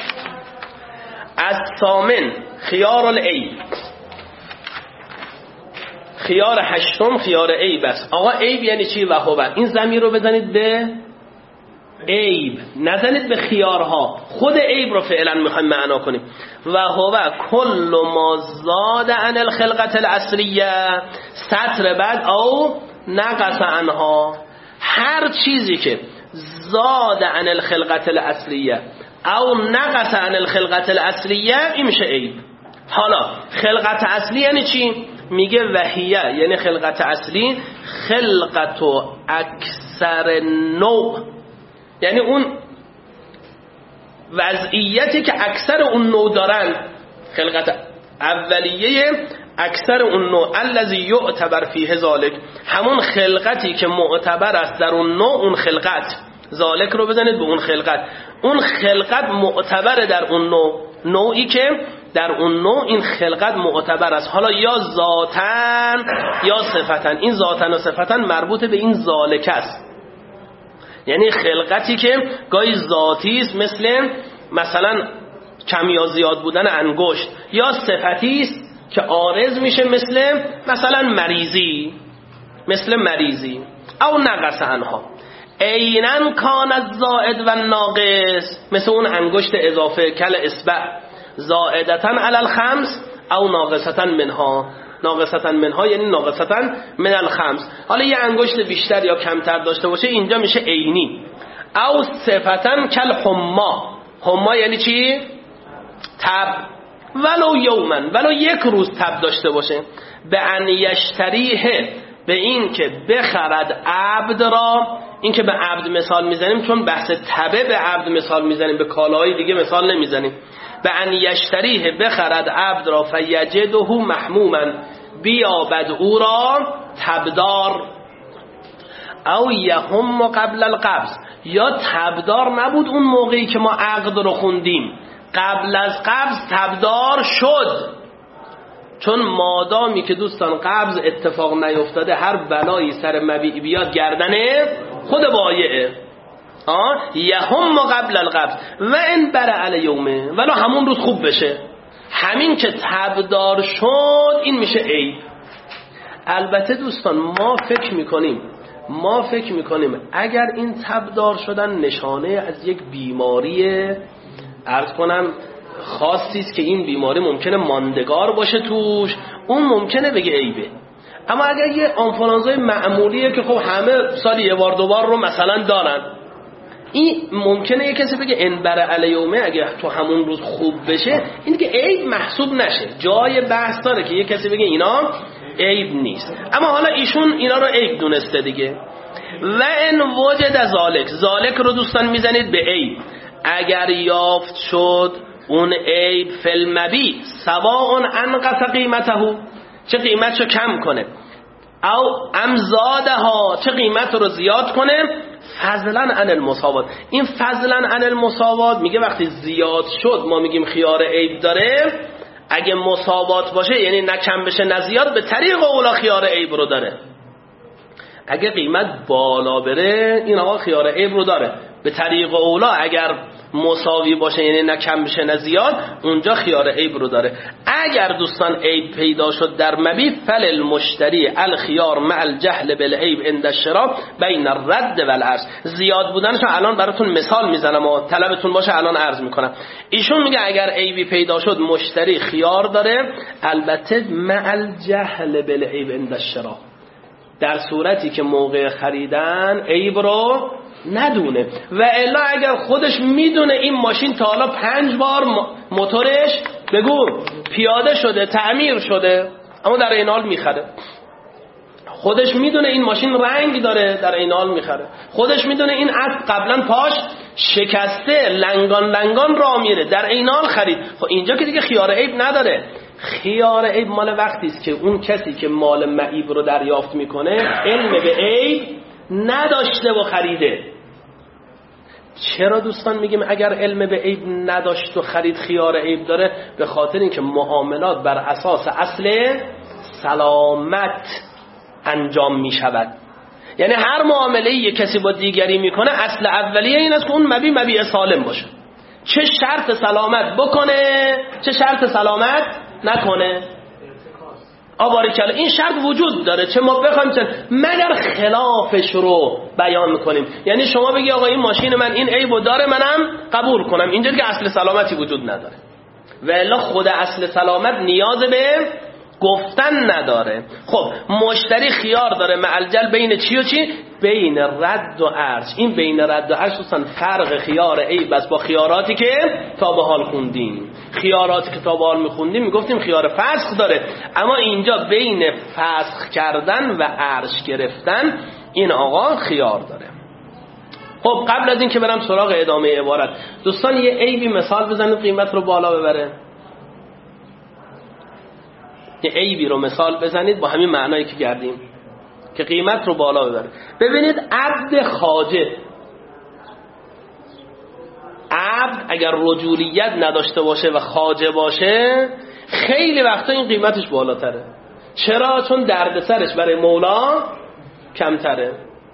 از ثامن خیار العیب، خیار هشتم خیار عیب است. آقا عیب یعنی چی؟ و هو. این ضمیر رو بزنید به عیب، نزنید به خیارها. خود عیب رو فعلا میخوایم معنا کنیم. و هو کل ما زاد عن الخلقت الاصلیه، سطر بعد او نقص عنها، هر چیزی که زاد عن الخلقت الاصلیه او نقص عن الخلقت الاصلیه، این میشه عیب. حالا خلقت اصلی یعنی چی؟ میگه وحیه، یعنی خلقت اصلی خلقت و اکثر نوع، یعنی اون وضعیتی که اکثر اون نوع دارن. خلقت اولیه اکثر اون نوع، الذی یعتبر فیه ذالک، همون خلقتی که معتبر است در اون نوع، اون خلقت. ذالک رو بزنید به اون خلقت، اون خلقت معتبر در اون نوع، نوعی که در اون نوع این خلقت معتبر است. حالا یا ذاتن یا صفتن. این ذاتن و صفتن مربوط به این ذالک است، یعنی خلقتی که گاهی ذاتی است، مثل مثلا کم یا زیاد بودن انگشت، یا صفتی است که عارض میشه، مثل مثلا مریضی، مثل مریضی. او نقص عنها عیناً کان الزائد و ناقص، مثل اون انگشت اضافه کل اصبع، زائدتاً علی الخمس او ناقصتاً منها. ناقصتاً منها یعنی ناقصتاً من الخمس. حالا یه انگشت بیشتر یا کمتر داشته باشه، اینجا میشه عینی. او صفتاً کل حما، حما یعنی چی؟ تب. ولو یومن، ولو یک روز تب داشته باشه. به ان یشتریه، به این که بخرد عبد را. این که به عبد مثال میزنیم چون بحث تبه به عبد مثال میزنیم، به کالاهای دیگه مثال نمیزنیم. به ان یشتریه، بخرد عبد را، فیجده محموما، بیابد او را تبدار. او یهم قبل القبض، یا تبدار نبود اون موقعی که ما عقد رو خوندیم، قبل از قبض تبدار شد. چون مادامی که دوستان قبض اتفاق نیفتاده، هر بلایی سر مبیع بیاد گردنه خود بایعه. آه یهم قبل القبض و ان برع الیومه، ولو همون روز خوب بشه. همین که تبدار شد این میشه عیب. البته دوستان ما فکر میکنیم ما فکر میکنیم اگر این تبدار شدن نشانه از یک بیماری، عرض کنم خاصی است که این بیماری ممکنه ماندگار باشه توش، اون ممکنه بگه عیبه. اما اگر یه آنفولانزای معمولیه که خب همه سالی یه بار دو بار رو مثلا دارن، این ممکنه یه کسی بگه ان بر الیومه اگه تو همون روز خوب بشه این که عیب محسوب نشه، جای بحث داره که یه کسی بگه اینا عیب نیست، اما حالا ایشون اینا رو عیب دونسته دیگه. و ان وجد ذالک، ذالک رو دوستان میزنید به عیب، اگر یافت شد اون عیب فی المبیع سواء انقص قیمته، چه قیمتشو کم کنه، او امزادها، چه قیمت رو زیاد کنه، فضلا عن المساوات. این فضلا عن المساوات میگه وقتی زیاد شد ما میگیم خیار عیب داره، اگه مساوات باشه یعنی نه کم بشه نه زیاد، به طریق اولا خیار عیب رو داره. اگه قیمت بالا بره این آقا خیار عیب رو داره، به طریق اولا اگر مساوی باشه یعنی نه کم بشه نه زیاد اونجا خیار عیب رو داره. اگر دوستان عیب پیدا شد در مبیع فل المشتری الخیار مع الجهل بالعیب عند الشراء بین الرد والعرض. زیاد بودنش الان براتون مثال میزنم و طلبتون باشه الان عرض میکنم. ایشون میگه اگر عیبی پیدا شد مشتری خیار داره، البته مع الجهل بالعیب عند الشراء، در صورتی که موقع خریدن عیب رو ندونه، و الا اگر خودش میدونه این ماشین تا حالا پنج بار موتورش بگو پیاده شده تعمیر شده اما در این حال میخره، خودش میدونه این ماشین رنگ داره در این حال میخره، خودش میدونه این اسب قبلا پاش شکسته لنگان لنگان راه میره در این حال خرید. خب اینجا که دیگه خیار عیب نداره. خیار عیب مال وقتی است که اون کسی که مال معیب رو دریافت میکنه علم به عیب نداشته و خریده. چرا دوستان میگیم اگر علم به عیب نداشت و خرید خیار عیب داره؟ به خاطر اینکه معاملات بر اساس اصل سلامت انجام میشود. یعنی هر معامله یک کسی با دیگری میکنه اصل اولیه این است که اون مبیع مبیع سالم باشه، چه شرط سلامت بکنه چه شرط سلامت نکنه. آباریکلا این شرط وجود داره، چه ما بخوایم چه مگر خلافش رو بیان میکنیم. یعنی شما بگی آقا این ماشین من این عیبو داره منم قبول کنم، اینجا که اصل سلامتی وجود نداره، و الا خود اصل سلامت نیاز به گفتن نداره. خب مشتری خیار داره معلجل بین چی و چی؟ بین رد و عرض. این بین رد و عرض دوستان فرق خیار عیب است با خیاراتی که تا به حال خوندیم. خیاراتی که تا به حال میخوندیم میگفتیم خیار فسخ داره، اما اینجا بین فسخ کردن و عرض گرفتن این آقا خیار داره. خب قبل از این که برم سراغ ادامه عبارت، دوستان یه عیبی مثال بزنید قیمت رو بالا ببره. یه عیبی رو مثال بزنید با همین معنایی که گردیم که قیمت رو بالا ببره. ببینید عبد خواجه، عبد اگر رجولیت نداشته باشه و خواجه باشه خیلی وقتا این قیمتش بالاتره. چرا؟ چون دردسرش برای مولا کمتره.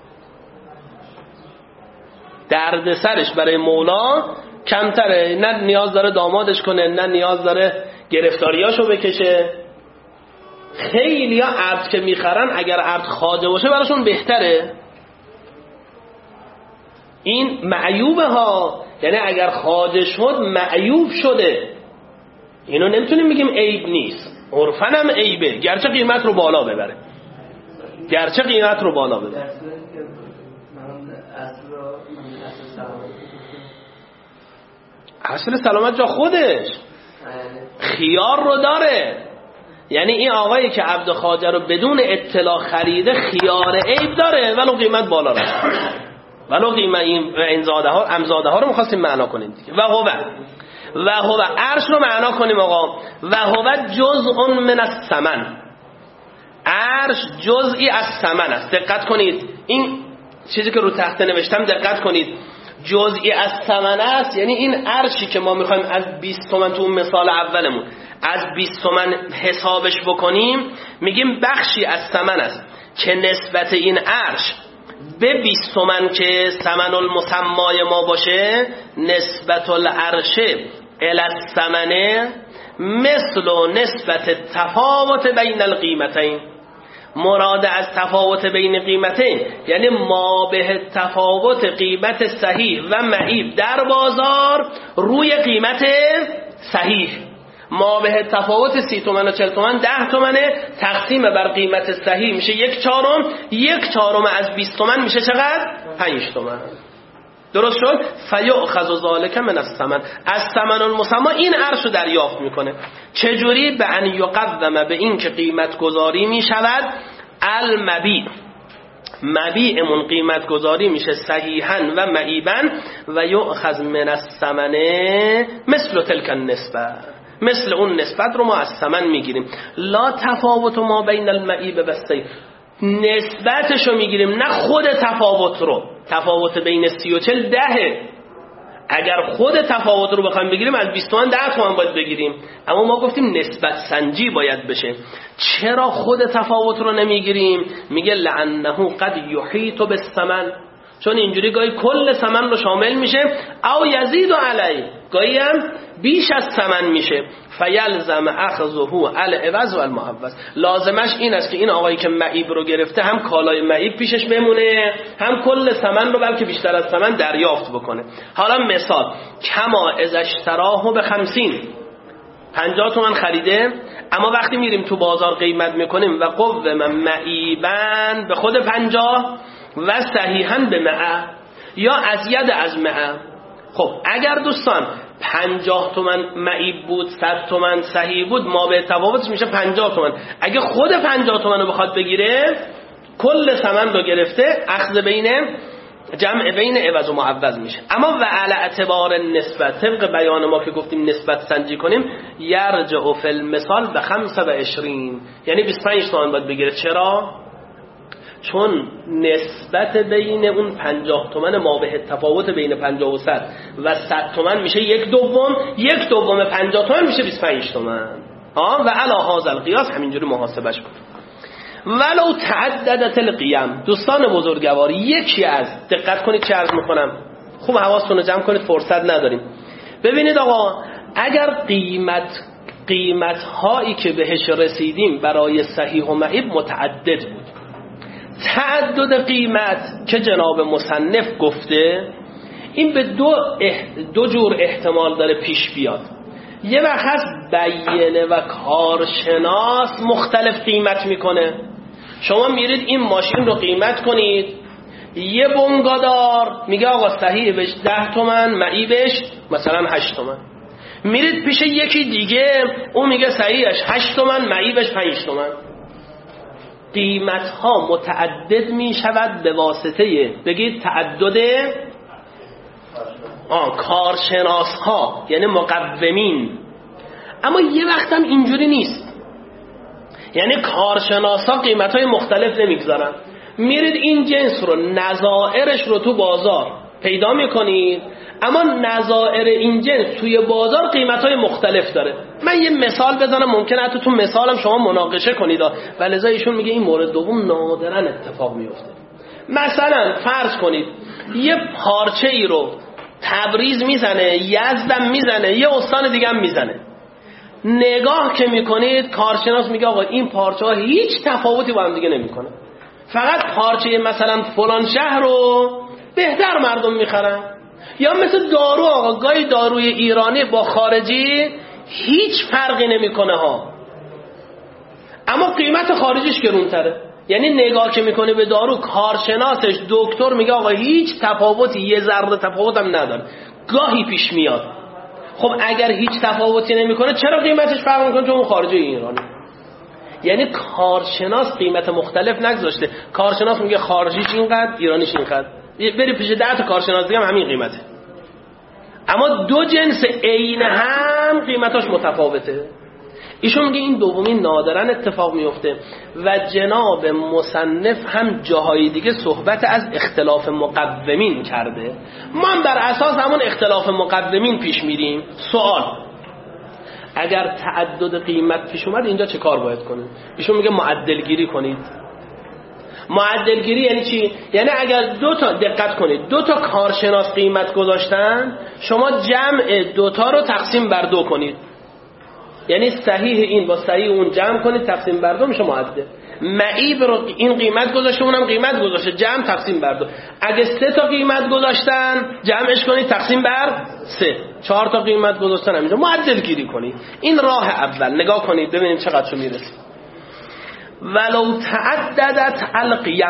دردسرش برای مولا کمتره، نه نیاز داره دامادش کنه، نه نیاز داره گرفتاریاشو بکشه. خیلی ها عبد که میخرن اگر عبد خواجه باشه براشون بهتره. این معیوبه ها، یعنی اگر خواجه شد معیوب شده. اینو نمیتونیم بگیم عیب نیست، عرفن هم عیبه گرچه قیمت رو بالا ببره، گرچه قیمت رو بالا ببره. اصل سلامت جا خودش خیار رو داره. یعنی این آقایی که عبد خواجه رو بدون اطلاع خریده خیار عیب داره ولو قیمت بالا رفت، ولو قیمت این امزاده ها امزاده ها رو می‌خواستیم معنا کنیم دیگه. و هو و هو عرش رو معنا کنیم آقا. و هو جزء من الثمن، عرش جزئی از ثمن است. دقت کنید این چیزی که رو تخته نوشتم دقت کنید، جزئی از ثمن است. یعنی این عرشی که ما می‌خوایم از بیست تومن تو اون مثال اولمون از بیست تومن حسابش بکنیم، میگیم بخشی از ثمن است که نسبت این عرش به بیست تومن که ثمن المسمای ما باشه، نسبت العرش الی الثمن مثل و نسبت تفاوت بین القیمتین. مراد از تفاوت بین قیمتین یعنی ما به تفاوت قیمت صحیح و معیب در بازار روی قیمت صحیح. ما به تفاوت سی تومن و چل تومن ده تومنه، تقسیم بر قیمت صحیح میشه یک چهارم، یک چهارم از بیست تومن میشه چقدر؟ پنج تومن. درست شد؟ فیؤخذ ذلک من الثمن، از ثمن المسمى این ارش رو دریافت میکنه. چجوری؟ به ان یقدم، به این که قیمت گذاری میشود المبیع، مبیعمون قیمت گذاری میشه صحیحا و معیبا و یؤخذ من الثمن مثل تلک النسبه، مثل اون نسبت رو ما از ثمن میگیریم. لا تفاوت ما بین المعیب و الصحیح، نسبتشو میگیریم نه خود تفاوت رو. تفاوت بین سی و چل دهه، اگر خود تفاوت رو بخوایم بگیریم از بیست تومن ده تومن باید بگیریم، اما ما گفتیم نسبت سنجی باید بشه. چرا خود تفاوت رو نمیگیریم؟ میگه لعنه قد یحیط بالثمن، چون اینجوری گاهی کل ثمن رو شامل میشه، او یزید علی، گاهی هم بیش از ثمن میشه. فیلزم اخذه العوض و المعوض، لازمش این است که این آقایی که معیب رو گرفته هم کالای معیب پیشش بمونه، هم کل ثمن رو بلکه بیشتر از ثمن دریافت بکنه. حالا مثال، کما اذا اشتراه به خمسین، پنجاه تومن خریده، اما وقتی میریم تو بازار قیمت میکنیم و قوم معیبن به خود پنجاه و صحیحا به مئه یا ازید از مئه. خب اگر دوستان پنجاه تومن معیب بود، صد تومن صحیح بود، ما به تفاوتش میشه پنجاه تومن. اگه خود پنجاه تومن رو بخواد بگیره، کل ثمن رو گرفته، اخذ بین جمع بین عوض و معوض میشه. اما و علی اعتبار نسبت، طبق بیان ما که گفتیم نسبت سنجی کنیم، یرجع فی المثال به خمسه و عشرین، یعنی بیست و پنج تومن باید بگیره. چرا؟ چون نسبت بین اون پنجاه تومن ما به تفاوت بین پنجاه و صد و صد تومن میشه یک دوم، یک دوم پنجاه تومن میشه بیست و پنج تومن. ها و علی هذا القیاس همینجوری محاسبش کن. ولو تعددت القیم، دوستان بزرگوار، یکی از، دقت کنید چه عرض میکنم، خوب حواستون رو جمع کنید، فرصت نداریم. ببینید آقا، اگر قیمت قیمت هایی که بهش رسیدیم برای صحیح و معیب متعدد بود، تعدد قیمت که جناب مصنف گفته این به دو, اح... دو جور احتمال داره پیش بیاد. یه وقت هست بیینه و کارشناس مختلف قیمت میکنه. شما میرید این ماشین رو قیمت کنید، یه بنگادار میگه آقا صحیح بهش ده تومن، معیبش مثلا هشت تومن. میرید پیش یکی دیگه، اون میگه صحیحش هشت تومن، معیبش پنج تومن. قیمت ها متعدد می شود به واسطه، بگید تعدد آه کارشناس ها، یعنی مقومین. اما یه وقت هم اینجوری نیست، یعنی کارشناس ها قیمت های مختلف نمیگذارن. میرید این جنس رو، نظائرش رو تو بازار پیدا میکنید، اما نظائر این جنس توی بازار قیمت های مختلف داره. من یه مثال بزنم، ممکنه حتی تو مثالم شما مناقشه کنید، ولذا ایشون میگه این مورد دوم نادرا اتفاق میفته. مثلا فرض کنید یه پارچه ای رو تبریز میزنه، یزدم میزنه، یه استان دیگه هم میزنه. نگاه که میکنید، کارشناس میگه آقا این پارچه ها هیچ تفاوتی با هم دیگه نمیکنه، فقط پارچه مثلا فلان شهر رو بهتر مردم میخرن. یا مثل دارو، آقا گاهی داروی ایرانی با خارجی هیچ فرقی نمیکنه ها، اما قیمت خارجیش گرونتره. یعنی نگاه که میکنه به دارو، کارشناسش دکتر میگه آقا هیچ تفاوتی، یه ذره تفاوت هم نداره. گاهی پیش میاد. خب اگر هیچ تفاوتی نمیکنه چرا قیمتش فرق میکنه؟ چون خارجی ایرانی. یعنی کارشناس قیمت مختلف نگذاشته. کارشناس میگه خارجیش اینقدر، ایرانیش اینقدر، بری پیش ده تا کارشناس دیگه هم همین قیمته، اما دو جنس عین هم قیمتاش متفاوته. ایشون میگه این دومی نادرا اتفاق میفته و جناب مصنف هم جاهای دیگه صحبت از اختلاف مقومین کرده. ما بر اساس همون اختلاف مقومین پیش میریم. سوال، اگر تعدد قیمت پیش اومد اینجا چه کار باید کنیم؟ ایشون میگه معدل گیری کنید. معدل گیری یعنی چی؟ یعنی اگر دو تا، دقت کنید، دو تا کارشناس قیمت گذاشتن، شما جمع دو تا رو تقسیم بر دو کنید. یعنی صحیح این با صحیح اون جمع کنید، تقسیم بر دو میشه معدل. معیب رو این قیمت گذاشته، اونم قیمت گذاشته، جمع تقسیم بر دو. اگه سه تا قیمت گذاشتن، جمعش کنید تقسیم بر سه. چهار تا قیمت گذاشتن، همینجا معدل گیری کنید. این راه اول. نگاه کنید ببینیم چقدر چه میرسه. ولو تعددت القیم،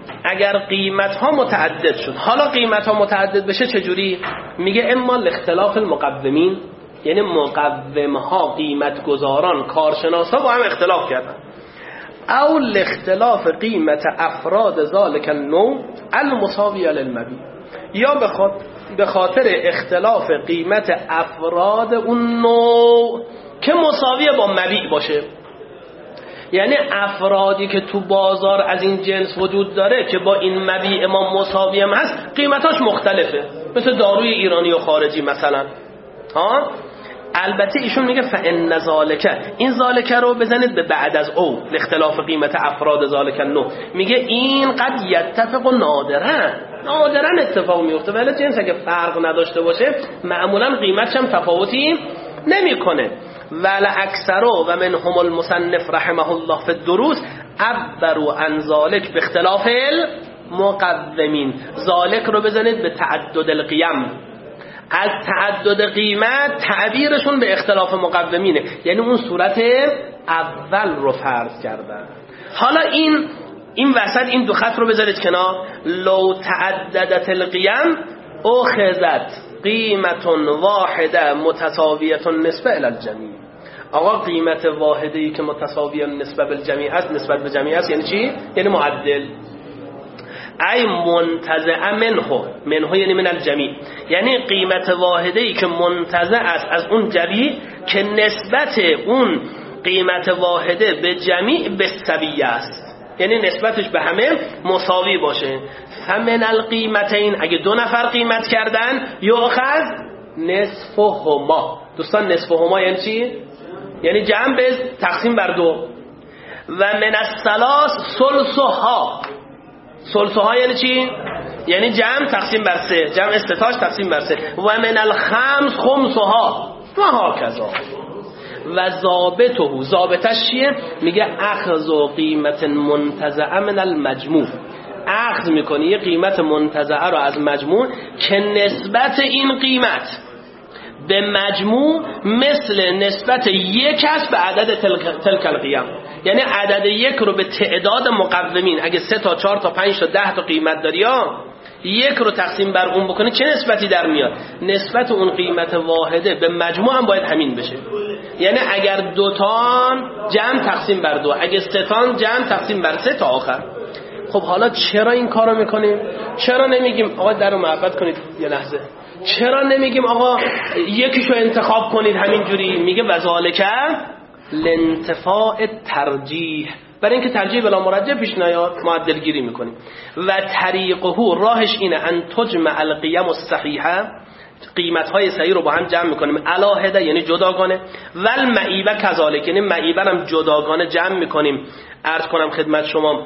اگر قیمت ها متعدد شد، حالا قیمت ها متعدد بشه چجوری؟ میگه اما الاختلاف المقومین، یعنی مقوم ها، قیمت گذاران، کارشناس ها با هم اختلاف کردن، او الاختلاف قیمت افراد ذالک النوع المساویه للمبیع، یا به خاطر اختلاف قیمت افراد اون نوع که مساویه با مبیع باشه. یعنی افرادی که تو بازار از این جنس وجود داره که با این مبیع ما مساوی هم هست، قیمتاش مختلفه، مثل داروی ایرانی و خارجی مثلا. ها البته ایشون میگه فان ذالک، این ذالک رو بزنید به بعد از او، اختلاف قیمت افراد ذالک النوع، میگه این قد یتفق نادرا، نادرا اتفاق میفته، ولی جنس اگه فرق نداشته باشه معمولا قیمتش هم تفاوتی نمیکنه. ول اکثرو و منهم المصنف رحمه الله فی الدروس عبروا عن ذالک به اختلاف المقومین. ذالک رو بزنید به تعدد القیم، از تعدد قیمت تعبیرشون به اختلاف مقومینه، یعنی اون صورت اول رو فرض کردن. حالا این این وسط این دو خط رو بذارید کنار، لو تعددت القیم اخذت قیمت واحده متساویه نسبه الی الجمیع. آقا قیمت واحده ای که متساویه نسبه بالجمیع است، نسبت به جمیع است، یعنی چی؟ یعنی معدل. ای منتزع منه، منه یعنی من الجمیع، یعنی قیمت واحده ای که منتزع است از اون جمیع که نسبت اون قیمت واحده به جمیع بالسویه است، یعنی نسبتش به همه مساوی باشه. فمن القیمتین، اگه دو نفر قیمت کردن یؤخذ نصفهما. دوستان نصفهما یعنی چی؟ یعنی جمع به تقسیم بر دو. و من الثلاث ثلثها، ثلثها یعنی چی؟ یعنی جمع تقسیم بر سه، جمع استتاش تقسیم بر سه. و من الخمس خمسها و هاکذا. و ضابطه، ضابطش چیه؟ میگه اخذ قیمت منتزع من المجموع، اخذ میکنی یه قیمت منتزعه رو از مجموع که نسبت این قیمت به مجموع مثل نسبت یک است به عدد تلک القیم، یعنی عدد یک رو به تعداد مقومین، اگه سه تا چهار تا پنج تا ده تا قیمت داری ها، یک رو تقسیم بر اون بکنی چه نسبتی در میاد؟ نسبت اون قیمت واحده به مجموع هم باید همین بشه. یعنی اگر دوتان جمع تقسیم بر دو، اگه سه تان جمع تقسیم بر سه تا آخر. خب حالا چرا این کارو میکنیم؟ چرا نمیگیم آقا در رو محبت کنید یه لحظه؟ چرا نمیگیم آقا یکیشو انتخاب کنید همینجوری؟ میگه وذالک لانتفاع ترجیح، برای اینکه ترجیح بلا مرجح پیش نیاد معدل گیری میکنیم. و طریقه، راهش اینه ان تجمع القیم الصحیحه، قیمت های صحیح رو با هم جمع میکنیم، علاهده یعنی جداگانه، ول معیبه کذالک، یعنی معیبه هم جداگانه جمع میکنیم. عرض کنم خدمت شما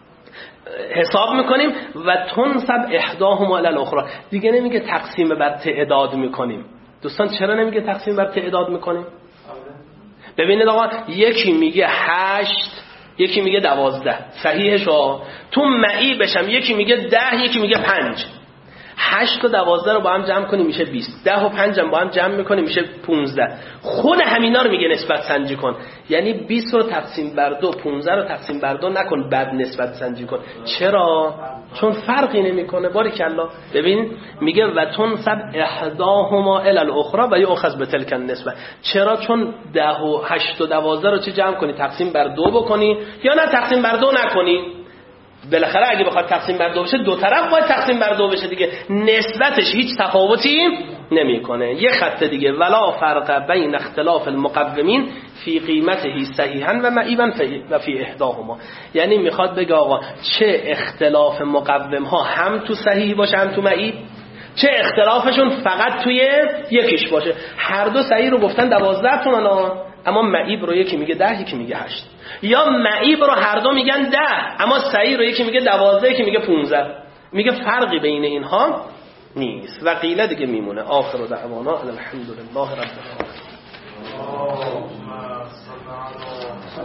حساب میکنیم و تنسب احداهما الی الاخرى، دیگه نمیگه تقسیم بر تعداد میکنیم. دوستان چرا نمیگه تقسیم بر تعداد میکنیم؟ ببینید آقا یکی میگه هشت، یکی میگه دوازده، صحیحش ها تو معی بشم، یکی میگه ده، یکی میگه پنج. هشت و دوازده رو با هم جمع کنیم میشه بیست، ده و پنج هم با هم جمع میکنیم میشه پونزده. خود همینا رو میگه نسبت سنجی کن، یعنی بیست رو تقسیم بر دو، پونزده رو تقسیم بر دو نکن، بعد نسبت سنجی کن. چرا؟ چون فرقی نمیکنه. باریکالله. ببین میگه و تنسب احداهما الی الاخرى و یؤخذ بتلک النسبه. چرا؟ چون ده و هشت و دوازده رو چه جمع کنی؟ تقسیم بر دو بکنی یا نه تقسیم بر دو نکنی؟ بالاخره اگه بخواد تقسیم بر دو بشه دو طرف باید تقسیم بر دو بشه دیگه، نسبتش هیچ تفاوتی نمیکنه. یه خط دیگه، ولا فرق بین اختلاف المقومین فی قیمته صحیحا و معیبا و فی احداهما، یعنی میخواد بگه آقا چه اختلاف مقوم ها هم تو صحیح باشه هم تو معیب، چه اختلافشون فقط توی یکیش باشه. هر دو صحیح رو گفتن دوازده تومن ها، اما معیب رو یکی میگه ده یکی میگه هشت، یا معیب رو هر دو میگن ده اما صحیح رو یکی میگه دوازده یکی میگه پونزده. میگه فرقی بین اینها نیست. و قیله دیگه میمونه. آخر دعوانا الحمدلله رب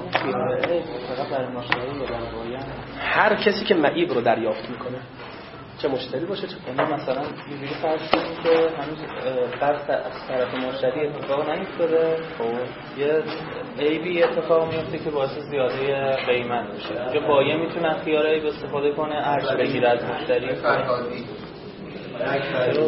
العالمین. هر کسی که معیب رو دریافت میکنه چه مشتری باشه چه یعنی مثلا اینجوری فرض کنیم که هنوز فرض از طرف مشتری اتفاق نیفتاده، خب یه عیبی اتفاق میفته که باعث زیاده قیمت میشه. اینجا بایع میتونه خیار عیب استفاده کنه، ارز بگیره از مشتری.